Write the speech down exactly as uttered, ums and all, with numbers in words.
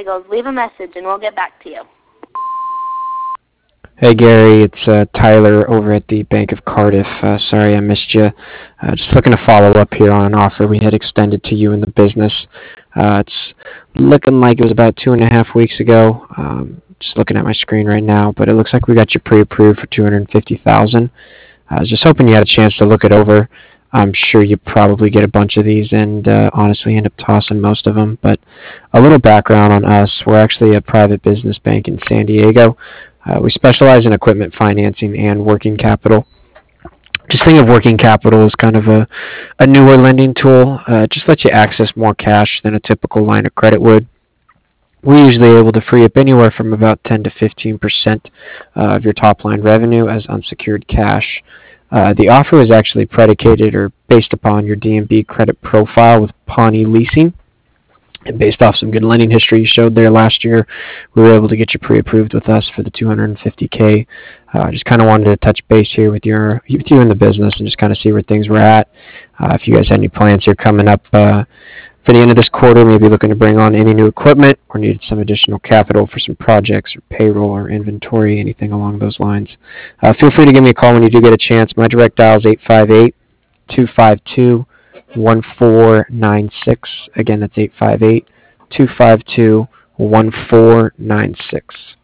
goes, leave a message and we'll get back to you. Hey Gary, it's uh, Tyler over at the Bank of Cardiff. Uh, sorry I missed you. Uh, just looking to follow up here on an offer we had extended to you in the business. Uh, it's looking like it was about two and a half weeks ago. Um, just looking at my screen right now, but it looks like we got you pre-approved for two hundred fifty thousand dollars. I was just hoping you had a chance to look it over. I'm sure you probably get a bunch of these and uh, honestly end up tossing most of them. But a little background on us. We're actually a private business bank in San Diego. Uh, we specialize in equipment financing and working capital. Just think of working capital as kind of a, a newer lending tool. Uh, just lets you access more cash than a typical line of credit would. We're usually able to free up anywhere from about ten to fifteen percent uh, of your top line revenue as unsecured cash. Uh, the offer is actually predicated or based upon your D and B credit profile with Pawnee Leasing. And based off some good lending history you showed there last year, we were able to get you pre-approved with us for the two hundred fifty K. I uh, just kind of wanted to touch base here with your with you in the business and just kind of see where things were at. Uh, if you guys had any plans here coming up uh, for the end of this quarter, maybe looking to bring on any new equipment or needed some additional capital for some projects or payroll or inventory, anything along those lines. Uh, feel free to give me a call when you do get a chance. My direct dial is eight five eight, two five two, one four nine six. Again, that's eight five eight, two five two, one four nine six.